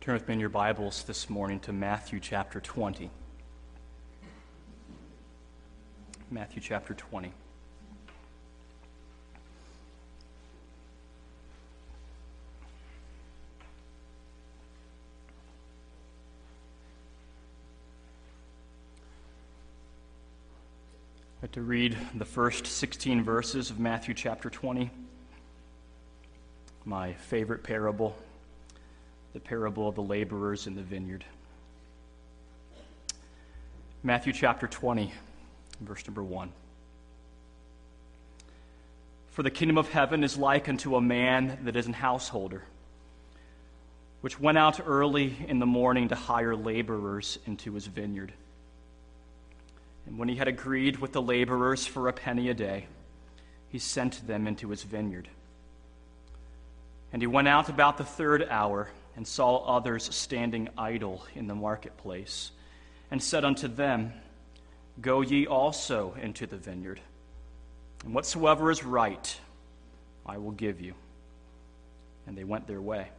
Turn with me in your Bibles this morning to Matthew chapter 20. Matthew chapter 20. I'd like to read the first 16 verses of Matthew chapter 20, my favorite parable, the parable of the laborers in the vineyard. Matthew chapter 20, verse number 1. For the kingdom of heaven is like unto a man that is an householder, which went out early in the morning to hire laborers into his vineyard. And when he had agreed with the laborers for a penny a day, he sent them into his vineyard. And he went out about the third hour, and saw others standing idle in the marketplace, and said unto them, Go ye also into the vineyard, and whatsoever is right I will give you. And they went their way.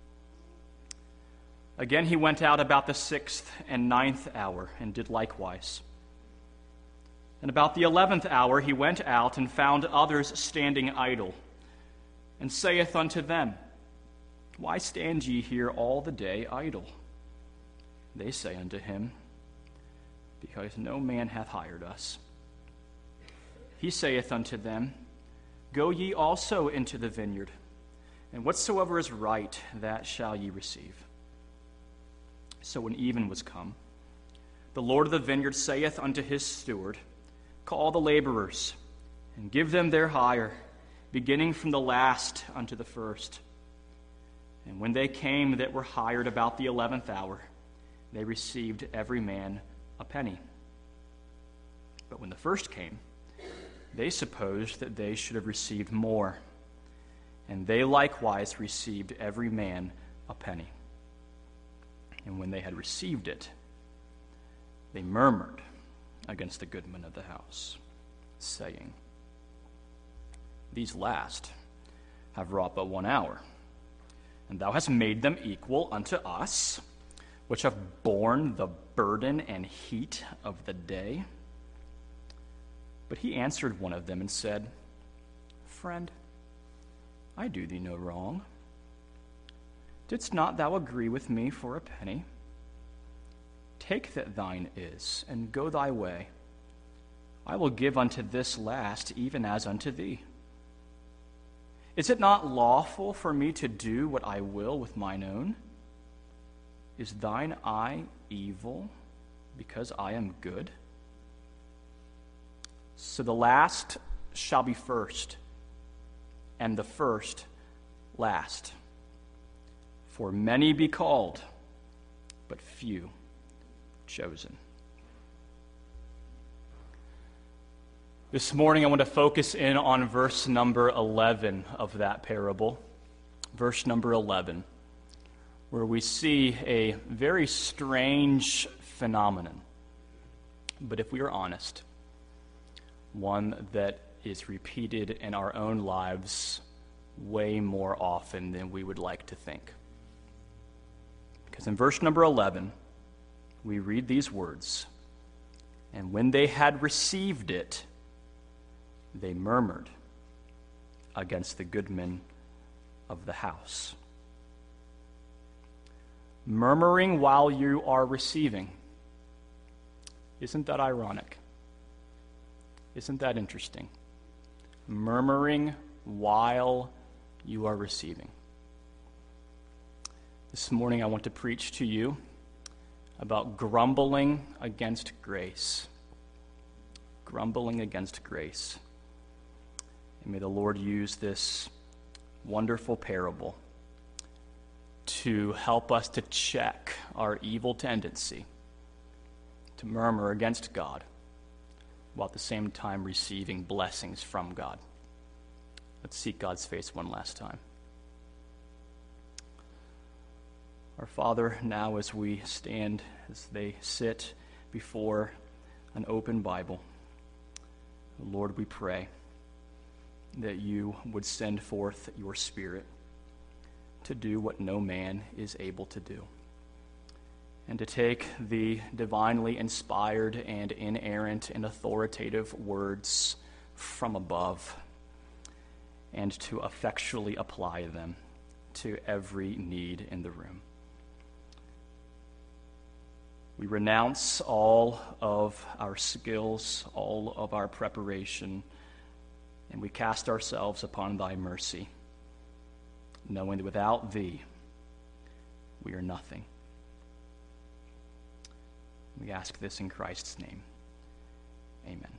Again he went out about the 6th and 9th hour, and did likewise. And about the 11th hour he went out, and found others standing idle, and saith unto them, Why stand ye here all the day idle? They say unto him, Because no man hath hired us. He saith unto them, Go ye also into the vineyard, and whatsoever is right, that shall ye receive. So when even was come, the Lord of the vineyard saith unto his steward, Call the laborers, and give them their hire, beginning from the last unto the first. And when they came that were hired about the 11th hour, they received every man a penny. But when the first came, they supposed that they should have received more. And they likewise received every man a penny. And when they had received it, they murmured against the goodman of the house, saying, These last have wrought but 1 hour, and thou hast made them equal unto us, which have borne the burden and heat of the day. But he answered one of them and said, Friend, I do thee no wrong. Didst not thou agree with me for a penny? Take that thine is, and go thy way. I will give unto this last even as unto thee. Is it not lawful for me to do what I will with mine own? Is thine eye evil because I am good? So the last shall be first, and the first last. For many be called, but few chosen. This morning I want to focus in on verse number 11 of that parable. Verse number 11, where we see a very strange phenomenon. But if we are honest, one that is repeated in our own lives way more often than we would like to think. Because in verse number 11, we read these words, And when they had received it, they murmured against the goodman of the house. Murmuring while you are receiving. Isn't that ironic? Isn't that interesting? Murmuring while you are receiving. This morning I want to preach to you about grumbling against grace. Grumbling against grace. And may the Lord use this wonderful parable to help us to check our evil tendency to murmur against God while at the same time receiving blessings from God. Let's seek God's face one last time. Our Father, now as we stand, as they sit before an open Bible, Lord, we pray that you would send forth your Spirit to do what no man is able to do. and to take the divinely inspired and inerrant and authoritative words from above and to effectually apply them to every need in the room. We renounce all of our skills, all of our preparation, and we cast ourselves upon thy mercy, knowing that without thee, we are nothing. We ask this in Christ's name. Amen.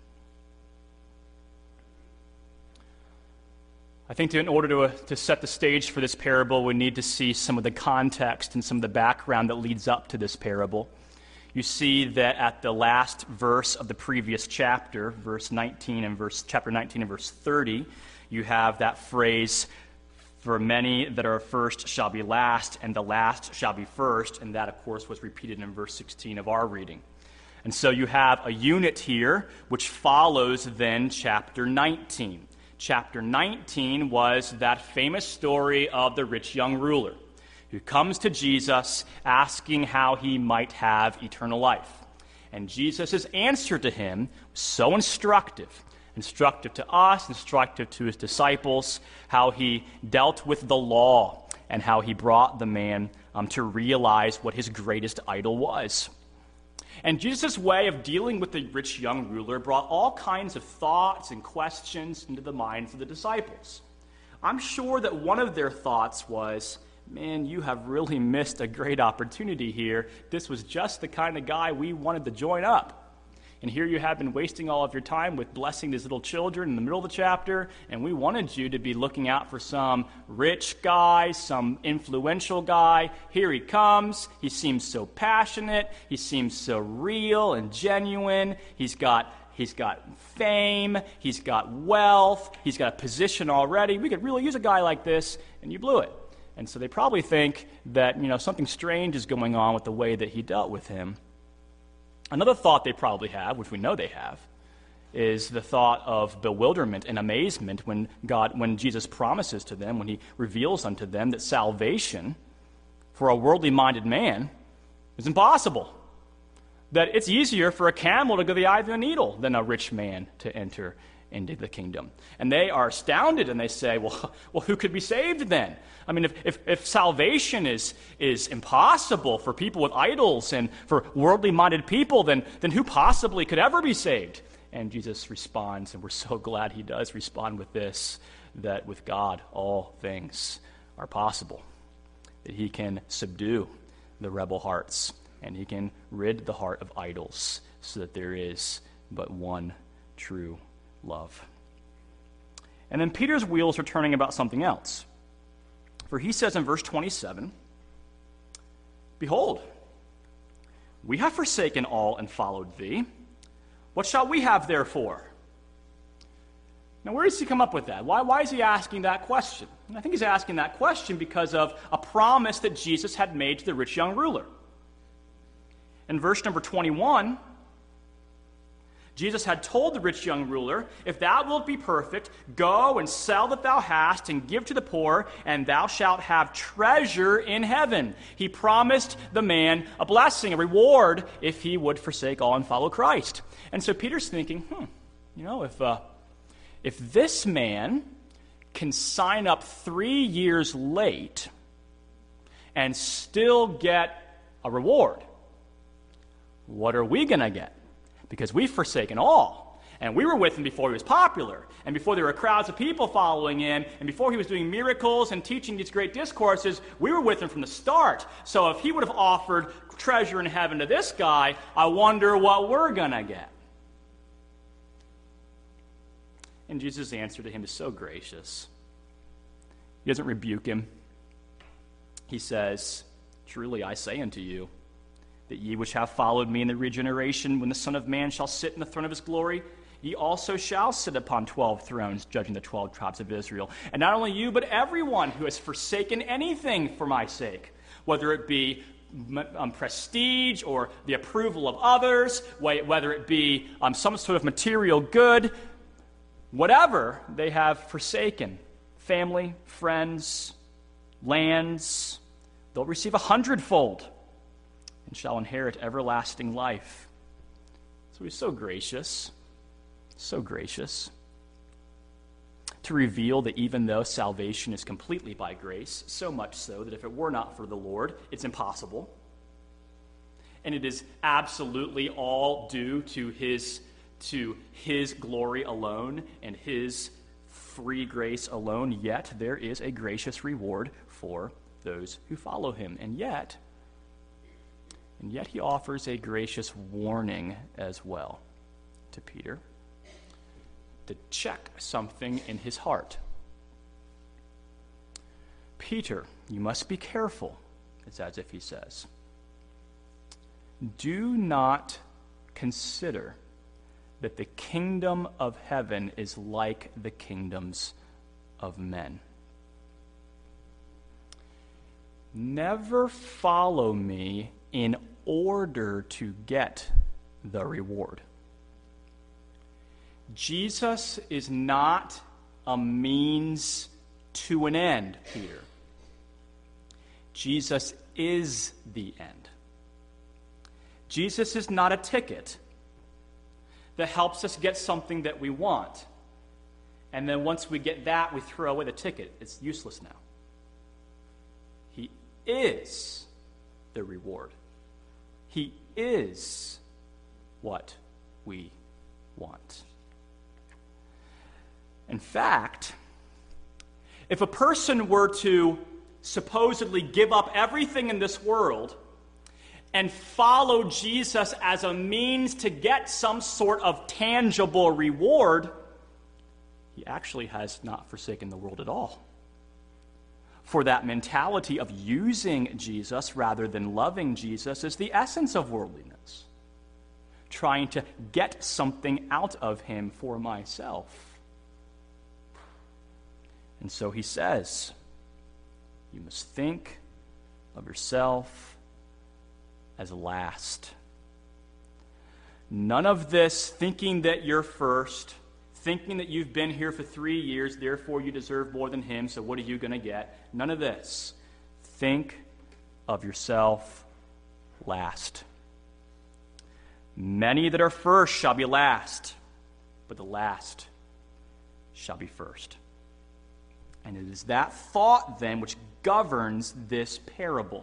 I think in order to set the stage for this parable, we need to see some of the context and some of the background that leads up to this parable. You see that at the last verse of the previous chapter, chapter 19 and verse 30, you have that phrase, "For many that are first shall be last, and the last shall be first," and that, of course, was repeated in verse 16 of our reading. And so you have a unit here which follows then chapter 19. Chapter 19 was that famous story of the rich young ruler who comes to Jesus asking how he might have eternal life. And Jesus' answer to him was so instructive to us, instructive to his disciples, how he dealt with the law and how he brought the man to realize what his greatest idol was. And Jesus' way of dealing with the rich young ruler brought all kinds of thoughts and questions into the minds of the disciples. I'm sure that one of their thoughts was, "Man, you have really missed a great opportunity here. This was just the kind of guy we wanted to join up. And here you have been wasting all of your time with blessing these little children in the middle of the chapter, and we wanted you to be looking out for some rich guy, some influential guy. Here he comes. He seems so passionate. He seems so real and genuine. He's got fame. He's got wealth. He's got a position already. We could really use a guy like this, and you blew it." And so they probably think that, something strange is going on with the way that he dealt with him. Another thought they probably have, which we know they have, is the thought of bewilderment and amazement when Jesus promises to them, when he reveals unto them that salvation for a worldly-minded man is impossible. That it's easier for a camel to go the eye of a needle than a rich man to enter into the kingdom. And they are astounded, and they say, well, who could be saved then? I mean, if salvation is impossible for people with idols and for worldly-minded people, then who possibly could ever be saved? And Jesus responds, and we're so glad he does respond with this, that with God all things are possible, that he can subdue the rebel hearts, and he can rid the heart of idols so that there is but one true love. And then Peter's wheels are turning about something else. For he says in verse 27, "Behold, we have forsaken all and followed thee. What shall we have therefore?" Now, where does he come up with that? Why is he asking that question? And I think he's asking that question because of a promise that Jesus had made to the rich young ruler. In verse number 21, Jesus had told the rich young ruler, "If thou wilt be perfect, go and sell that thou hast and give to the poor, and thou shalt have treasure in heaven." He promised the man a blessing, a reward, if he would forsake all and follow Christ. And so Peter's thinking, if this man can sign up 3 years late and still get a reward, what are we going to get? Because we've forsaken all. And we were with him before he was popular, and before there were crowds of people following him, and before he was doing miracles and teaching these great discourses. We were with him from the start. So if he would have offered treasure in heaven to this guy, I wonder what we're going to get. And Jesus' answer to him is so gracious. He doesn't rebuke him. He says, "Truly I say unto you, that ye which have followed me in the regeneration, when the Son of Man shall sit in the throne of his glory, ye also shall sit upon 12 thrones, judging the 12 tribes of Israel. And not only you, but everyone who has forsaken anything for my sake, whether it be prestige or the approval of others, whether it be some sort of material good, whatever they have forsaken, family, friends, lands, they'll receive 100-fold and shall inherit everlasting life. So he's so gracious to reveal that even though salvation is completely by grace, so much so that if it were not for the Lord, it's impossible. And it is absolutely all due to his glory alone and his free grace alone, yet there is a gracious reward for those who follow him. And yet he offers a gracious warning as well to Peter to check something in his heart. Peter, you must be careful, it's as if he says. Do not consider that the kingdom of heaven is like the kingdoms of men. Never follow me in order to get the reward. Jesus is not a means to an end, Peter. Jesus is the end. Jesus is not a ticket that helps us get something that we want. And then once we get that, we throw away the ticket. It's useless now. He is the reward. He is what we want. In fact, if a person were to supposedly give up everything in this world and follow Jesus as a means to get some sort of tangible reward, he actually has not forsaken the world at all. For that mentality of using Jesus rather than loving Jesus is the essence of worldliness. Trying to get something out of him for myself. And so he says, you must think of yourself as last. None of this thinking that you're first, thinking that you've been here for 3 years, therefore you deserve more than him, so what are you going to get? None of this. Think of yourself last. Many that are first shall be last, but the last shall be first. And it is that thought, then, which governs this parable.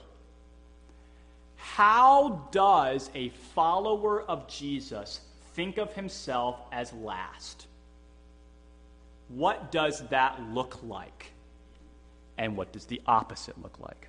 How does a follower of Jesus think of himself as last? What does that look like? And what does the opposite look like?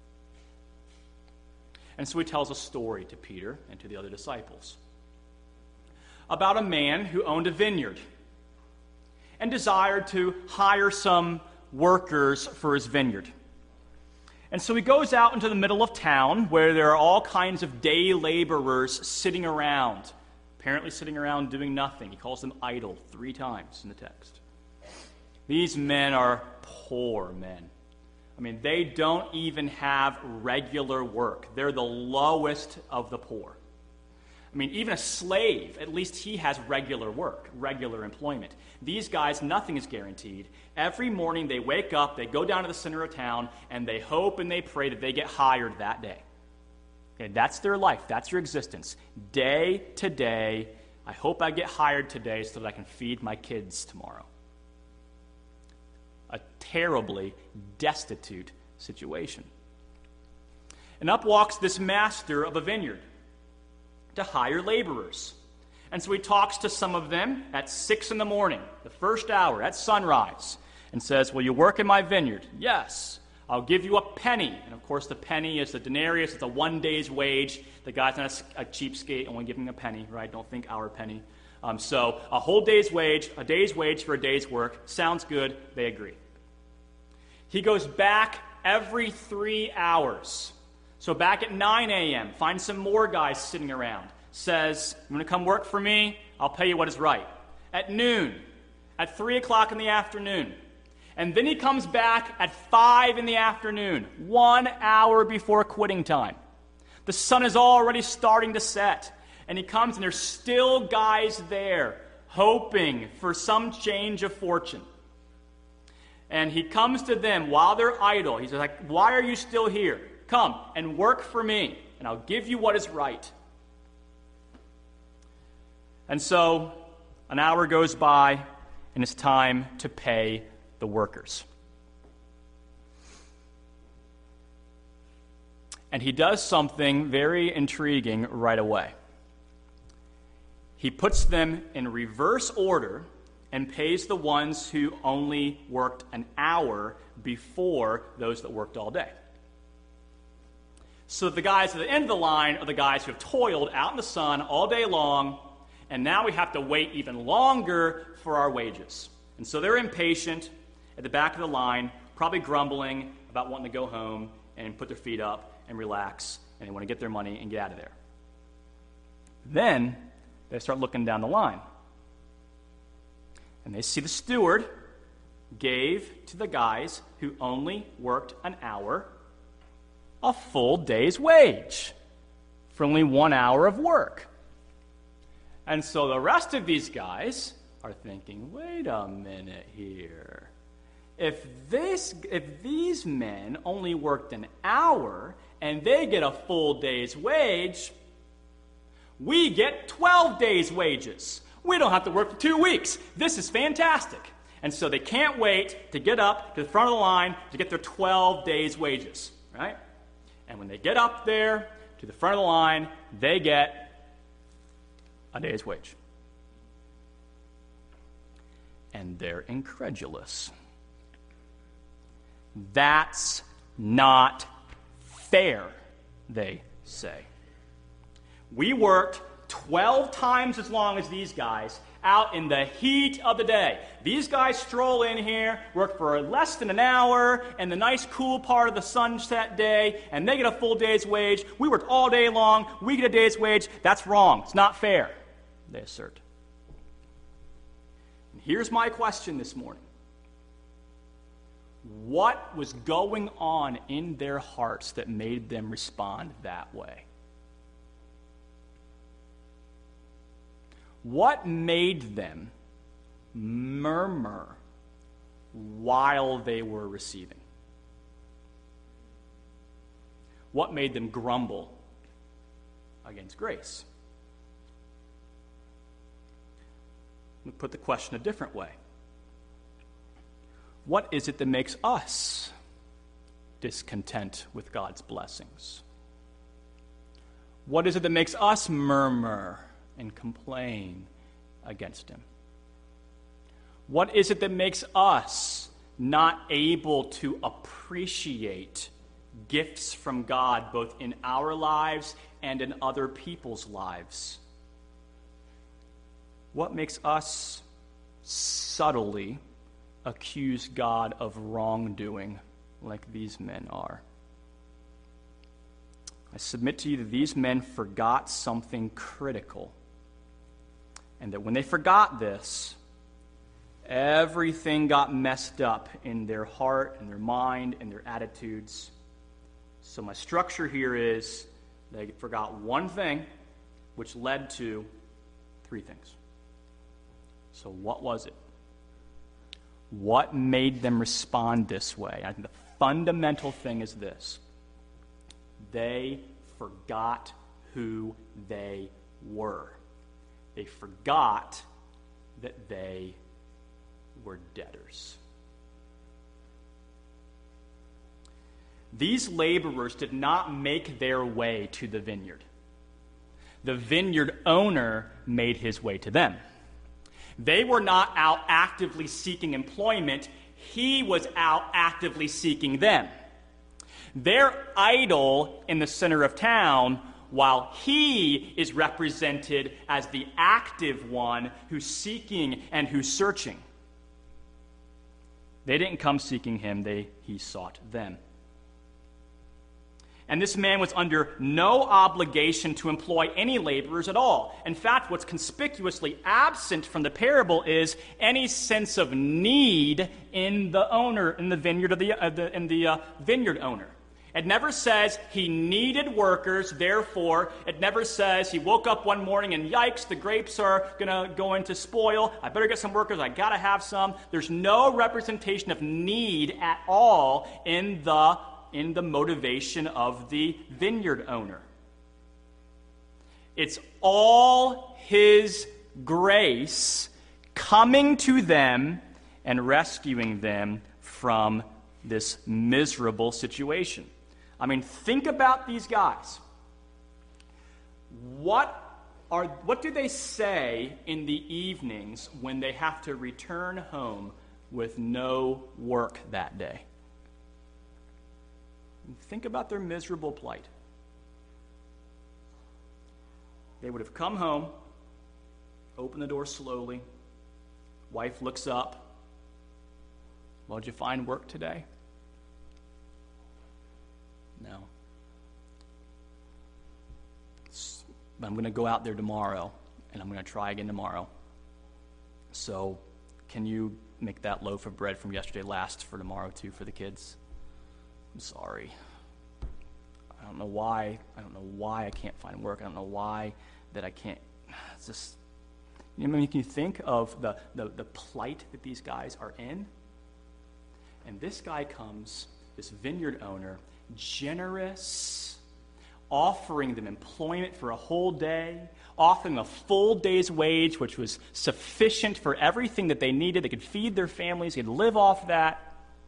And so he tells a story to Peter and to the other disciples about a man who owned a vineyard and desired to hire some workers for his vineyard. And so he goes out into the middle of town where there are all kinds of day laborers sitting around, apparently sitting around doing nothing. He calls them idle 3 times in the text. These men are poor men. I mean, they don't even have regular work. They're the lowest of the poor. I mean, even a slave, at least he has regular work, regular employment. These guys, nothing is guaranteed. Every morning they wake up, they go down to the center of town, and they hope and they pray that they get hired that day. Okay, that's their life. That's your existence. Day to day, I hope I get hired today so that I can feed my kids tomorrow. A terribly destitute situation. And up walks this master of a vineyard to hire laborers. And so he talks to some of them at 6 a.m, the first hour, at sunrise, and says, will you work in my vineyard? Yes. I'll give you a penny. And of course the penny is the denarius. It's a 1 day's wage. The guy's not a cheapskate, only giving a penny, right? Don't think our penny. So a whole day's wage, a day's wage for a day's work. Sounds good. They agree. He goes back every 3 hours. So back at 9 a.m., finds some more guys sitting around. Says, you want to come work for me? I'll pay you what is right. At noon, at 3 o'clock in the afternoon. And then he comes back at 5 in the afternoon, 1 hour before quitting time. The sun is already starting to set. And he comes and there's still guys there hoping for some change of fortune. And he comes to them while they're idle. He's like, why are you still here? Come and work for me. and I'll give you what is right. And so an hour goes by, and it's time to pay the workers. And he does something very intriguing right away. He puts them in reverse order and pays the ones who only worked an hour before those that worked all day. So the guys at the end of the line are the guys who have toiled out in the sun all day long, and now we have to wait even longer for our wages. And so they're impatient at the back of the line, probably grumbling about wanting to go home and put their feet up and relax, and they want to get their money and get out of there. Then they start looking down the line, and they see the steward gave to the guys who only worked an hour a full day's wage for only 1 hour of work. And so the rest of these guys are thinking, wait a minute here. If these men only worked an hour and they get a full day's wage, we get 12 days' wages. We don't have to work for 2 weeks. This is fantastic. And so they can't wait to get up to the front of the line to get their 12 days' wages, right? And when they get up there to the front of the line, they get a day's wage. And they're incredulous. That's not fair, they say. We worked 12 times as long as these guys out in the heat of the day. These guys stroll in here, work for less than an hour in the nice cool part of the sunset day, and they get a full day's wage. We worked all day long. We get a day's wage. That's wrong. It's not fair, they assert. And here's my question this morning. What was going on in their hearts that made them respond that way? What made them murmur while they were receiving? What made them grumble against grace? Let me put the question a different way. What is it that makes us discontent with God's blessings? What is it that makes us murmur and complain against Him? What is it that makes us not able to appreciate gifts from God both in our lives and in other people's lives? What makes us subtly accuse God of wrongdoing like these men are? I submit to you that these men forgot something critical, and that when they forgot this, everything got messed up in their heart and their mind and their attitudes. So my structure here is they forgot one thing, which led to 3 things. So what was it? What made them respond this way? I think the fundamental thing is this. They forgot who they were. They forgot that they were debtors. These laborers did not make their way to the vineyard. The vineyard owner made his way to them. They were not out actively seeking employment. He was out actively seeking them. They're idle in the center of town, while he is represented as the active one who's seeking and who's searching. They didn't come seeking him, he sought them. And this man was under no obligation to employ any laborers at all. In fact, what's conspicuously absent from the parable is any sense of need in the owner, in the vineyard of the vineyard owner. It never says he needed workers, therefore, it never says he woke up one morning and yikes, the grapes are going to go into spoil. I better get some workers, I got to have some. There's no representation of need at all in the motivation of the vineyard owner. It's all his grace coming to them and rescuing them from this miserable situation. I mean, think about these guys. What do they say in the evenings when they have to return home with no work that day? Think about their miserable plight. They would have come home, opened the door slowly. Wife looks up. Well, did you find work today? No. I'm going to go out there tomorrow, and I'm going to try again tomorrow. So, can you make that loaf of bread from yesterday last for tomorrow too for the kids? I'm sorry. I don't know why I can't find work. I don't know why that I can't. It's just, can you think of the plight that these guys are in? And this guy comes, this vineyard owner, generous, offering them employment for a whole day, offering a full day's wage, which was sufficient for everything that they needed. They could feed their families, they could live off that.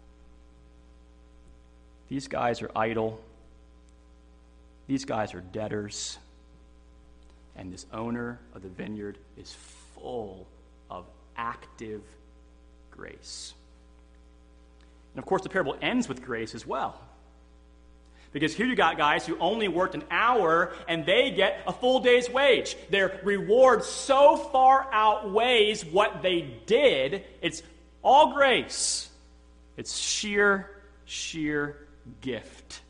These guys are idle. These guys are debtors. And this owner of the vineyard is full of active grace. And of course, the parable ends with grace as well. Because here you got guys who only worked an hour and they get a full day's wage. Their reward so far outweighs what they did. It's all grace. It's sheer gift.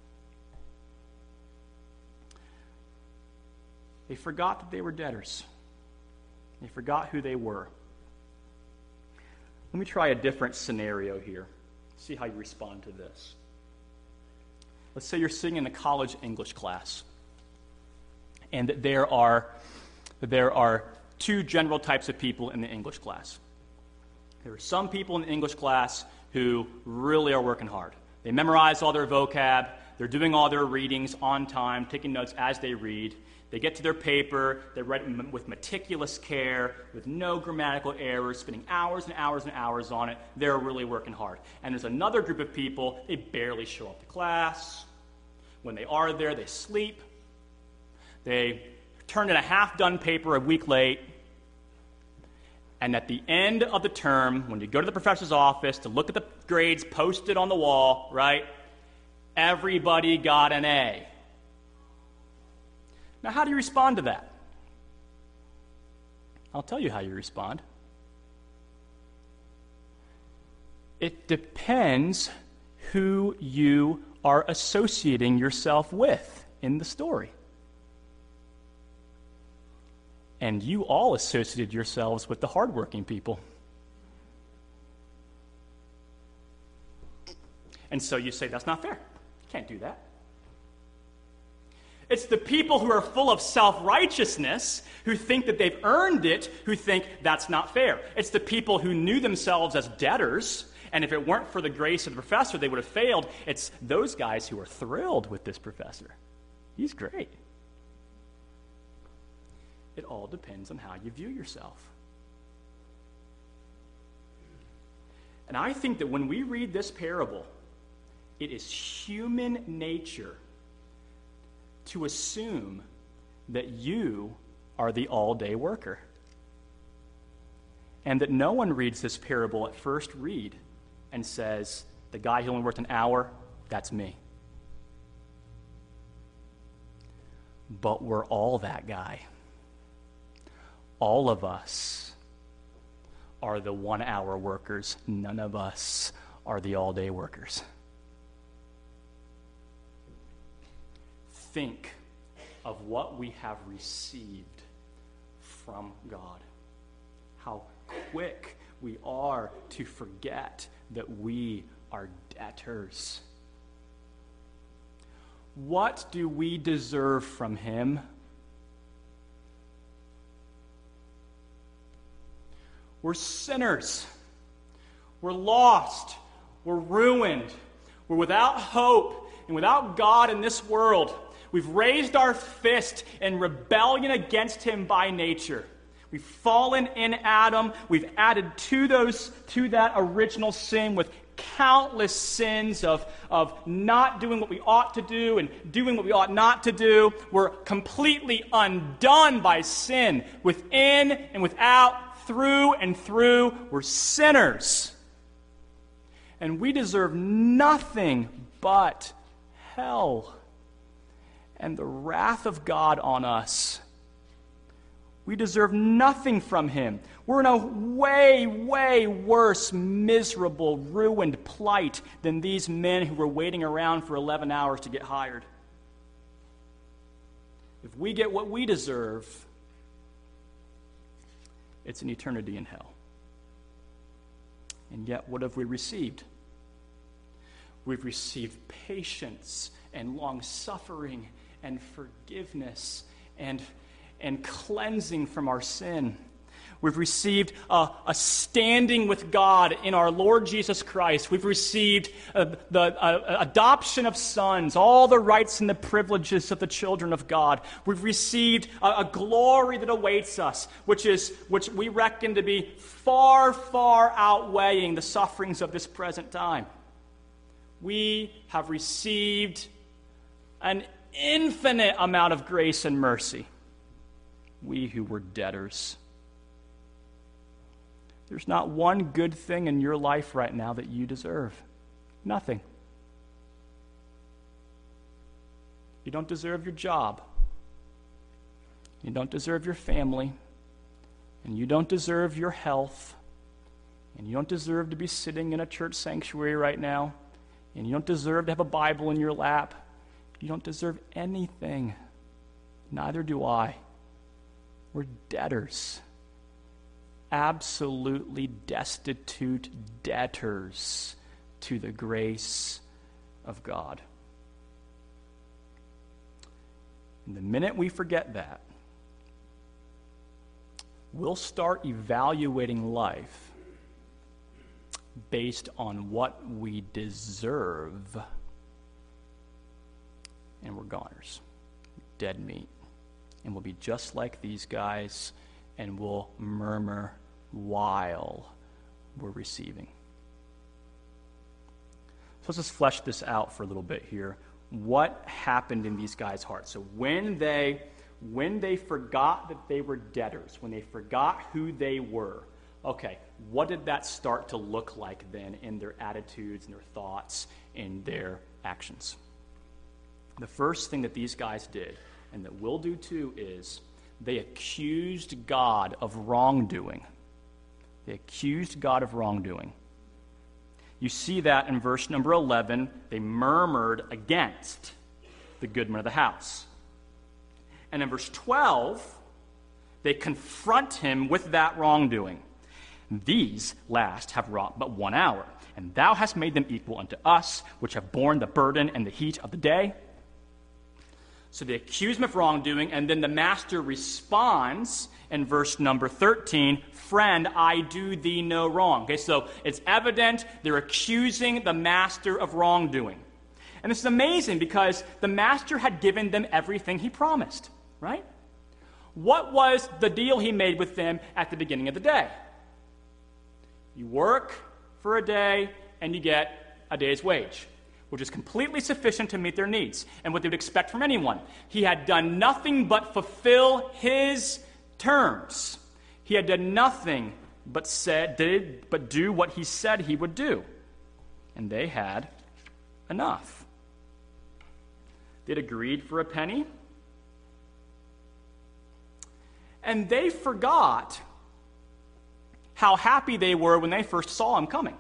They forgot that they were debtors. They forgot who they were. Let me try a different scenario here. See how you respond to this. Let's say you're sitting in a college English class, and there are two general types of people in the English class. There are some people in the English class who really are working hard. They memorize all their vocab, they're doing all their readings on time, taking notes as they read. They get to their paper, they write it with meticulous care, with no grammatical errors, spending hours and hours and hours on it. They're really working hard. And there's another group of people, they barely show up to class. When they are there, they sleep. They turn in a half-done paper a week late. And at the end of the term, when you go to the professor's office to look at the grades posted on the wall, right, everybody got an A. Now, how do you respond to that? I'll tell you how you respond. It depends who you are associating yourself with in the story. And you all associated yourselves with the hardworking people. And so you say, that's not fair. You can't do that. It's the people who are full of self-righteousness, who think that they've earned it, who think that's not fair. It's the people who knew themselves as debtors, and if it weren't for the grace of the professor, they would have failed. It's those guys who are thrilled with this professor. He's great. It all depends on how you view yourself. And I think that when we read this parable, it is human nature to assume that you are the all-day worker. And that no one reads this parable at first read and says, the guy who only worked an hour, that's me. But we're all that guy. All of us are the 1-hour workers. None of us are the all-day workers. Think of what we have received from God. How quick we are to forget that we are debtors. What do we deserve from Him? We're sinners. We're lost. We're ruined. We're without hope and without God in this world. We've raised our fist in rebellion against him by nature. We've fallen in Adam. We've added to that original sin with countless sins of not doing what we ought to do and doing what we ought not to do. We're completely undone by sin, within and without, through and through. We're sinners. And we deserve nothing but hell and the wrath of God on us. We deserve nothing from him. We're in a way, way worse, miserable, ruined plight than these men who were waiting around for 11 hours to get hired. If we get what we deserve, it's an eternity in hell. And yet, what have we received? We've received patience and long-suffering and forgiveness and cleansing from our sin. We've received a standing with God in our Lord Jesus Christ. We've received the adoption of sons, all the rights and the privileges of the children of God. We've received a glory that awaits us, which we reckon to be far, far outweighing the sufferings of this present time. We have received an infinite amount of grace and mercy. We who were debtors. There's not one good thing in your life right now that you deserve. Nothing. You don't deserve your job. You don't deserve your family. And you don't deserve your health. And you don't deserve to be sitting in a church sanctuary right now. And you don't deserve to have a Bible in your lap. You don't deserve anything. Neither do I. We're debtors. Absolutely destitute debtors to the grace of God. And the minute we forget that, we'll start evaluating life based on what we deserve. And we're goners, dead meat. And we'll be just like these guys, and we'll murmur while we're receiving. So let's just flesh this out for a little bit here. What happened in these guys' hearts? So when they forgot that they were debtors, when they forgot who they were, okay, what did that start to look like then in their attitudes and their thoughts and their actions? The first thing that these guys did, and that we'll do too, is they accused God of wrongdoing. They accused God of wrongdoing. You see that in verse number 11. They murmured against the goodman of the house. And in verse 12, they confront him with that wrongdoing. These last have wrought but 1 hour, and thou hast made them equal unto us, which have borne the burden and the heat of the day. So they accuse him of wrongdoing, and then the master responds in verse number 13, friend, I do thee no wrong. Okay, so it's evident they're accusing the master of wrongdoing. And this is amazing because the master had given them everything he promised, right? What was the deal he made with them at the beginning of the day? You work for a day and you get a day's wage, which is completely sufficient to meet their needs and what they would expect from anyone. He had done nothing but fulfill his terms. He had done nothing but do what he said he would do. And they had enough. They'd agreed for a penny. And they forgot how happy they were when they first saw him coming.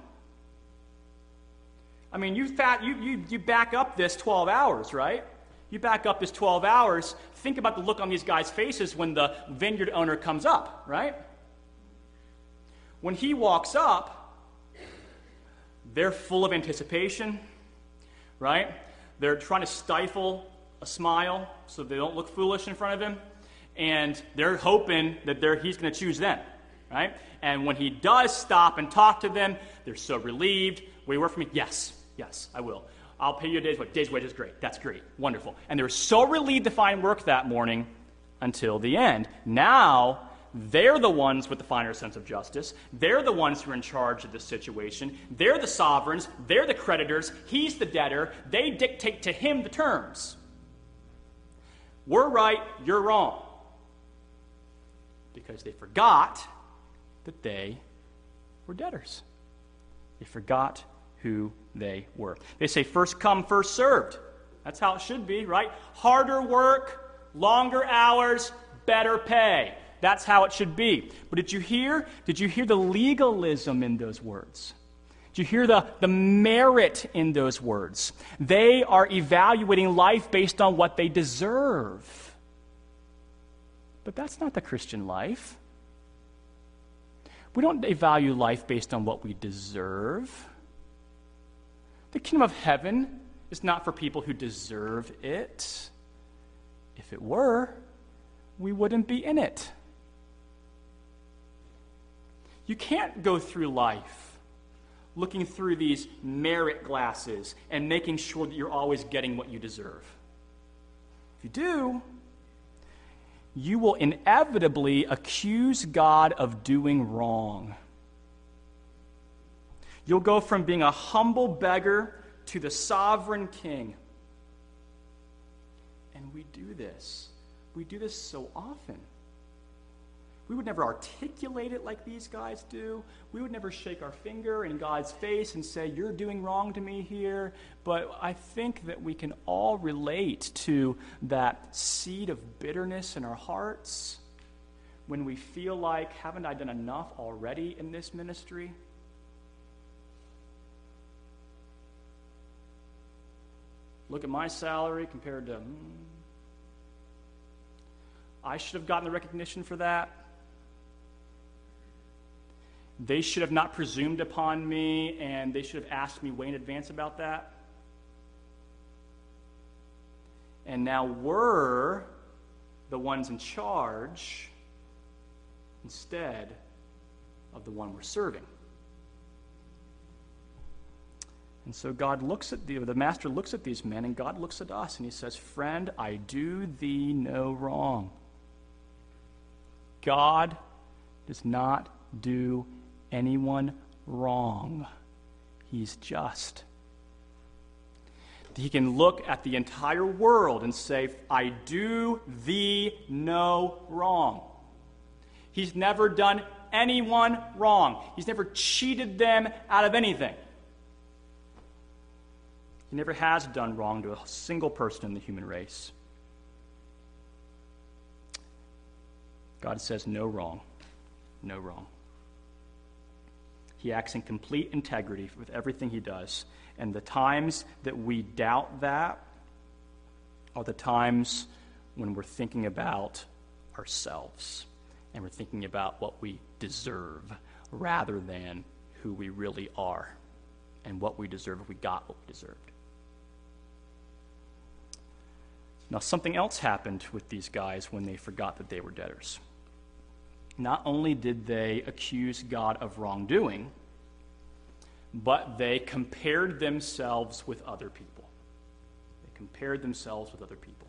I mean, you back up this 12 hours, right? You back up this 12 hours, think about the look on these guys' faces when the vineyard owner comes up, right? When he walks up, they're full of anticipation, right? They're trying to stifle a smile so they don't look foolish in front of him, and they're hoping that he's going to choose them, right? And when he does stop and talk to them, they're so relieved. Will you work for me? Yes, I will. I'll pay you a day's wage. Day's wage is great. That's great. Wonderful. And they were so relieved to find work that morning until the end. Now, they're the ones with the finer sense of justice. They're the ones who are in charge of this situation. They're the sovereigns. They're the creditors. He's the debtor. They dictate to him the terms. We're right, you're wrong. Because they forgot that they were debtors. They forgot who they were. They say first come, first served. That's how it should be, right? Harder work, longer hours, better pay. That's how it should be. But did you hear the legalism in those words? Did you hear the merit in those words? They are evaluating life based on what they deserve. But that's not the Christian life. We don't evaluate life based on what we deserve. The kingdom of heaven is not for people who deserve it. If it were, we wouldn't be in it. You can't go through life looking through these merit glasses and making sure that you're always getting what you deserve. If you do, you will inevitably accuse God of doing wrong. You'll go from being a humble beggar to the sovereign king. And we do this. We do this so often. We would never articulate it like these guys do. We would never shake our finger in God's face and say, you're doing wrong to me here. But I think that we can all relate to that seed of bitterness in our hearts when we feel like, haven't I done enough already in this ministry? Look at my salary compared to, I should have gotten the recognition for that. They should have not presumed upon me, and they should have asked me way in advance about that. And now we're the ones in charge instead of the one we're serving. And so God looks at the master looks at these men, and God looks at us, and he says, friend, I do thee no wrong. God does not do anyone wrong. He's just. He can look at the entire world and say, I do thee no wrong. He's never done anyone wrong. He's never cheated them out of anything. He never has done wrong to a single person in the human race. God says no wrong. No wrong. He acts in complete integrity with everything he does. And the times that we doubt that are the times when we're thinking about ourselves and we're thinking about what we deserve rather than who we really are and what we deserve if we got what we deserved. Now, something else happened with these guys when they forgot that they were debtors. Not only did they accuse God of wrongdoing, but they compared themselves with other people. They compared themselves with other people.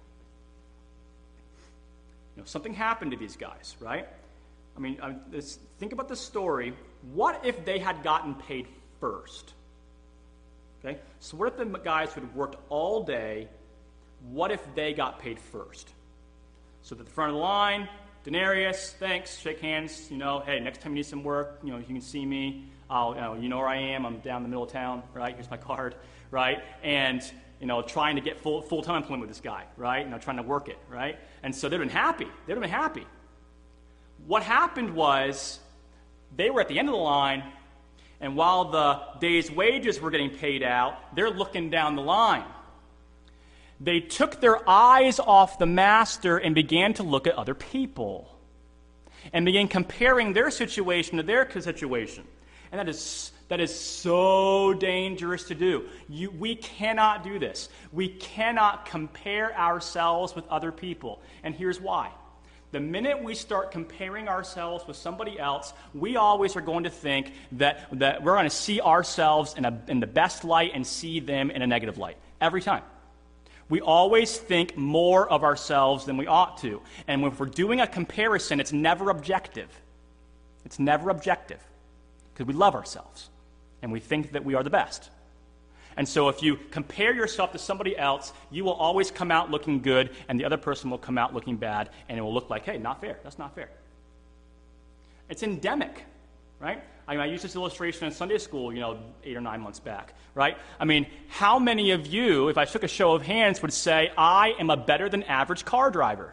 Something happened to these guys, right? I mean, think about the story. What if they had gotten paid first? Okay? So what if the guys who had worked all day, what if they got paid first? So at the front of the line, denarius, thanks, shake hands, hey, next time you need some work, you can see me. You know where I am. I'm down in the middle of town, right? Here's my card, right? And, trying to get full-time employment with this guy, right? Trying to work it, right? And so they'd been happy. They'd been happy. What happened was they were at the end of the line, and while the day's wages were getting paid out, they're looking down the line. They took their eyes off the master and began to look at other people and began comparing their situation to their situation. And that is so dangerous to do. We cannot do this. We cannot compare ourselves with other people. And here's why. The minute we start comparing ourselves with somebody else, we always are going to think that we're going to see ourselves in the best light and see them in a negative light. Every time. We always think more of ourselves than we ought to. And if we're doing a comparison, it's never objective. It's never objective. Because we love ourselves. And we think that we are the best. And so if you compare yourself to somebody else, you will always come out looking good, and the other person will come out looking bad, and it will look like, hey, not fair. That's not fair. It's endemic, right? I used this illustration in Sunday school, 8 or 9 months back, right? How many of you, if I took a show of hands, would say, I am a better than average car driver?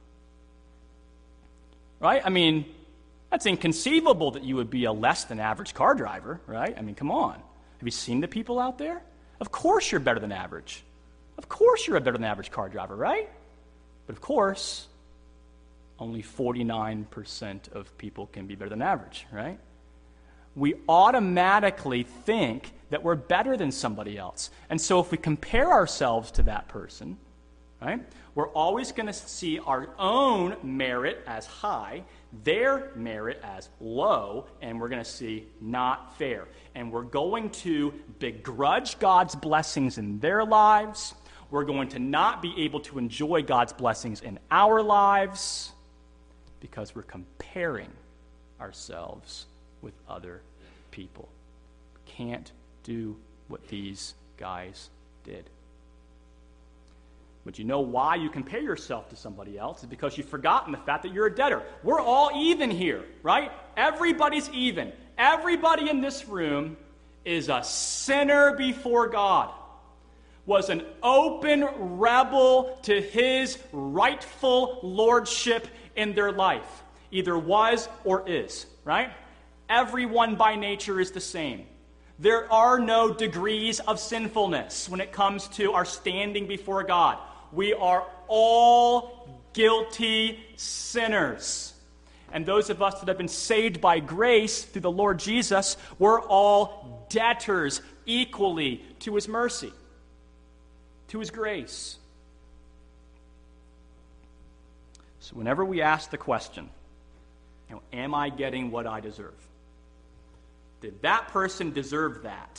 Right? That's inconceivable that you would be a less than average car driver, right? Come on. Have you seen the people out there? Of course you're better than average. Of course you're a better than average car driver, right? But of course, only 49% of people can be better than average, right? We automatically think that we're better than somebody else. And so if we compare ourselves to that person, right, we're always going to see our own merit as high, their merit as low, and we're going to see not fair. And we're going to begrudge God's blessings in their lives. We're going to not be able to enjoy God's blessings in our lives because we're comparing ourselves with other people. Can't do what these guys did. But you know why you compare yourself to somebody else? It's because you've forgotten the fact that you're a debtor. We're all even here, right? Everybody's even. Everybody in this room is a sinner before God, was an open rebel to his rightful lordship in their life. Either was or is, right? Everyone by nature is the same. There are no degrees of sinfulness when it comes to our standing before God. We are all guilty sinners. And those of us that have been saved by grace through the Lord Jesus, we're all debtors equally to his mercy, to his grace. So whenever we ask the question, am I getting what I deserve? Did that person deserve that?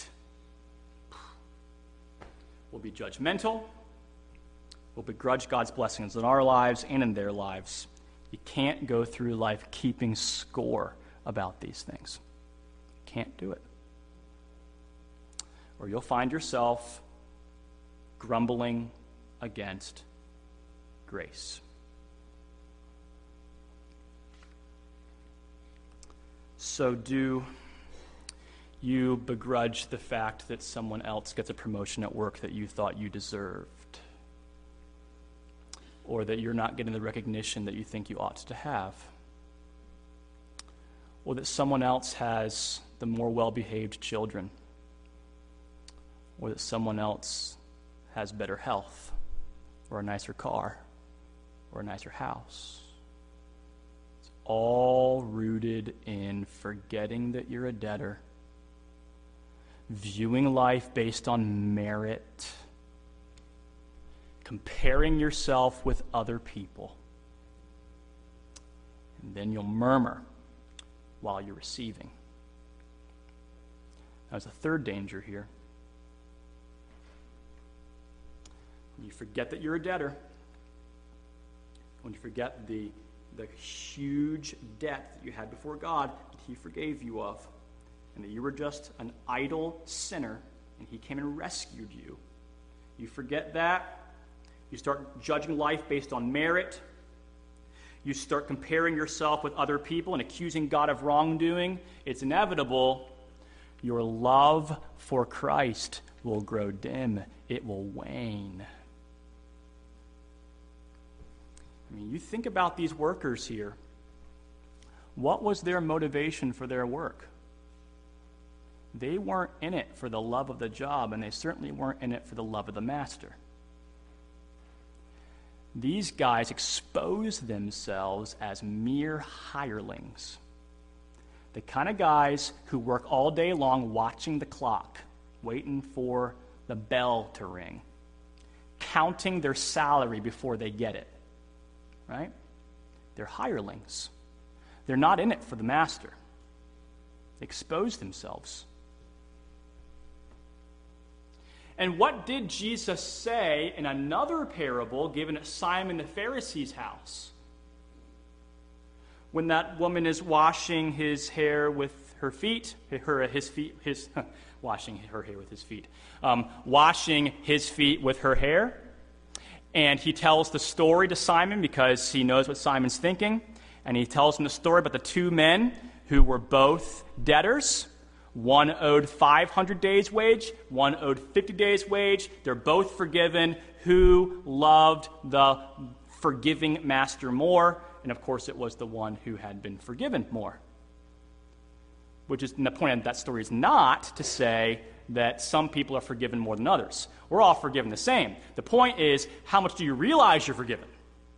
We'll be judgmental. We'll begrudge God's blessings in our lives and in their lives. You can't go through life keeping score about these things. You can't do it. Or you'll find yourself grumbling against grace. So do you begrudge the fact that someone else gets a promotion at work that you thought you deserved? Or that you're not getting the recognition that you think you ought to have? Or that someone else has the more well-behaved children? Or that someone else has better health? Or a nicer car? Or a nicer house? It's all rooted in forgetting that you're a debtor, viewing life based on merit, comparing yourself with other people. And then you'll murmur while you're receiving. Now, there's a third danger here. When you forget that you're a debtor, when you forget the huge debt that you had before God that he forgave you of, and that you were just an idle sinner, and he came and rescued you. You forget that. You start judging life based on merit. You start comparing yourself with other people and accusing God of wrongdoing. It's inevitable. Your love for Christ will grow dim. It will wane. You think about these workers here. What was their motivation for their work? They weren't in it for the love of the job, and they certainly weren't in it for the love of the master. These guys expose themselves as mere hirelings. The kind of guys who work all day long watching the clock, waiting for the bell to ring, counting their salary before they get it, right? They're hirelings. They're not in it for the master. They expose themselves. And what did Jesus say in another parable given at Simon the Pharisee's house? When that woman is washing his hair with her feet, washing her hair with his feet, washing his feet with her hair, and he tells the story to Simon because he knows what Simon's thinking, and he tells him the story about the two men who were both debtors. One owed 500 days' wage, one owed 50 days' wage. They're both forgiven. Who loved the forgiving master more? And of course, it was the one who had been forgiven more. Which is, and the point of that story is not to say that some people are forgiven more than others. We're all forgiven the same. The point is, how much do you realize you're forgiven?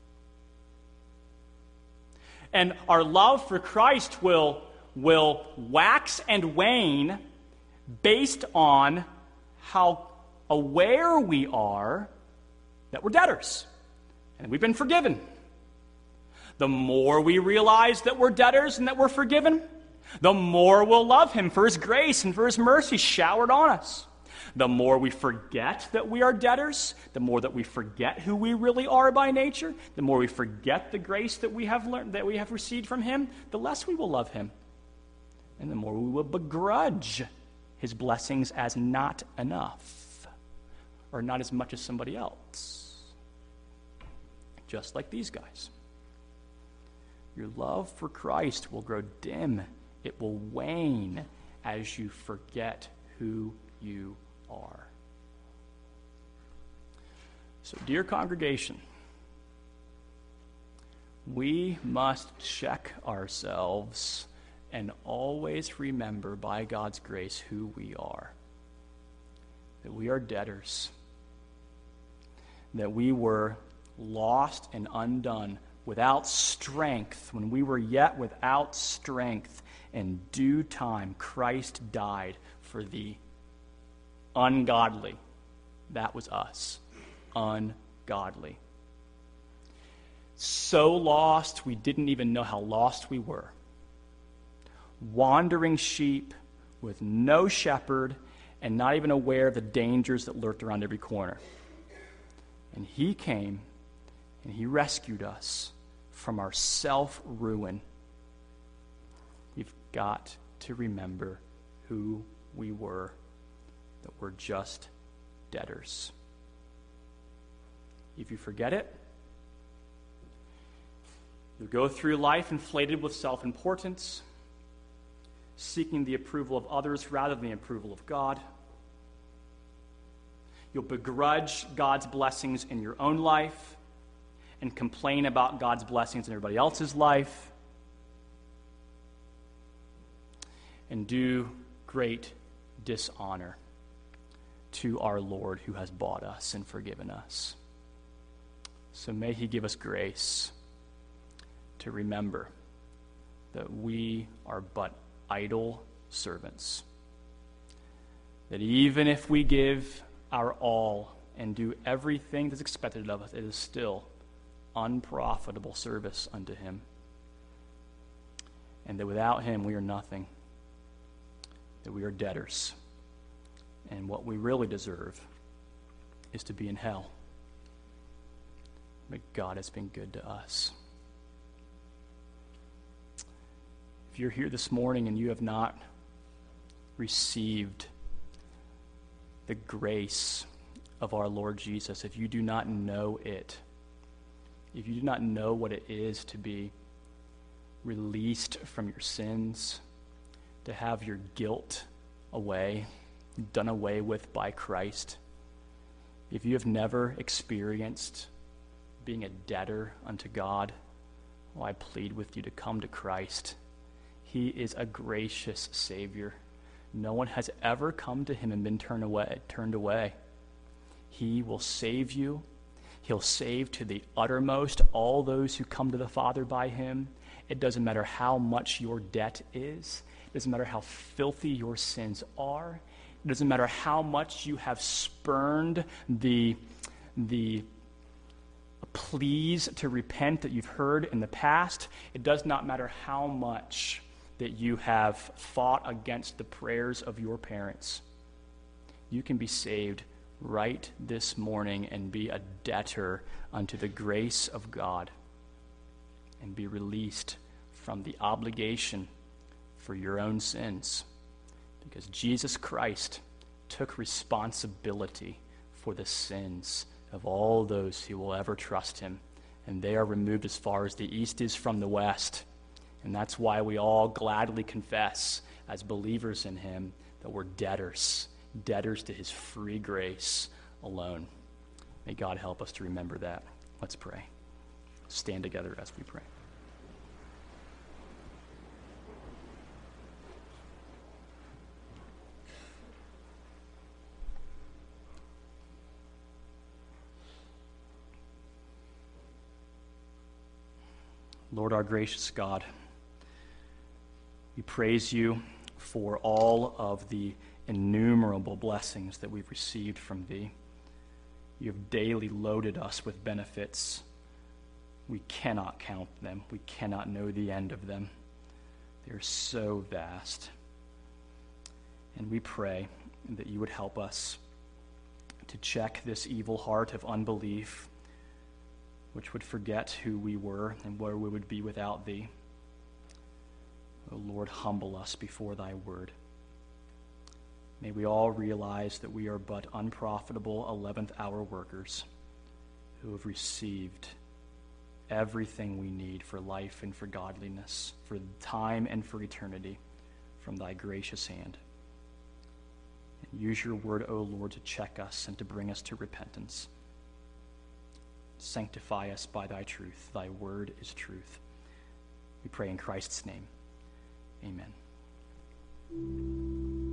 And our love for Christ will wax and wane based on how aware we are that we're debtors and we've been forgiven. The more we realize that we're debtors and that we're forgiven, the more we'll love him for his grace and for his mercy showered on us. The more we forget that we are debtors, the more that we forget who we really are by nature, the more we forget the grace that we have learned, that we have received from him, the less we will love him. And the more we will begrudge his blessings as not enough, or not as much as somebody else. Just like these guys. Your love for Christ will grow dim. It will wane as you forget who you are. So, dear congregation, we must check ourselves and always remember by God's grace who we are. That we are debtors. That we were lost and undone, without strength. When we were yet without strength, in due time, Christ died for the ungodly. That was us. Ungodly. So lost, we didn't even know how lost we were. Wandering sheep with no shepherd and not even aware of the dangers that lurked around every corner. And he came and he rescued us from our self-ruin. We've got to remember who we were, that we're just debtors. If you forget it, you'll go through life inflated with self-importance, seeking the approval of others rather than the approval of God. You'll begrudge God's blessings in your own life and complain about God's blessings in everybody else's life, and do great dishonor to our Lord who has bought us and forgiven us. So may he give us grace to remember that we are but idle servants. That even if we give our all and do everything that's expected of us, it is still unprofitable service unto him. And that without him we are nothing. That we are debtors. And what we really deserve is to be in hell. But God has been good to us. If you're here this morning and you have not received the grace of our Lord Jesus, if you do not know it, if you do not know what it is to be released from your sins, to have your guilt done away with by Christ, if you have never experienced being a debtor unto God, well, I plead with you to come to Christ. He is a gracious Savior. No one has ever come to him and been turned away. He will save you. He'll save to the uttermost all those who come to the Father by him. It doesn't matter how much your debt is. It doesn't matter how filthy your sins are. It doesn't matter how much you have spurned the pleas to repent that you've heard in the past. It does not matter how much that you have fought against the prayers of your parents. You can be saved right this morning and be a debtor unto the grace of God and be released from the obligation for your own sins, because Jesus Christ took responsibility for the sins of all those who will ever trust him, and they are removed as far as the east is from the west. And that's why we all gladly confess as believers in him that we're debtors to his free grace alone. May God help us to remember that. Let's pray. Stand together as we pray. Lord, our gracious God, we praise you for all of the innumerable blessings that we've received from thee. You have daily loaded us with benefits. We cannot count them. We cannot know the end of them. They are so vast. And we pray that you would help us to check this evil heart of unbelief, which would forget who we were and where we would be without thee. O Lord, humble us before thy word. May we all realize that we are but unprofitable 11th hour workers who have received everything we need for life and for godliness, for time and for eternity from thy gracious hand. And use your word, O Lord, to check us and to bring us to repentance. Sanctify us by thy truth. Thy word is truth. We pray in Christ's name. Amen.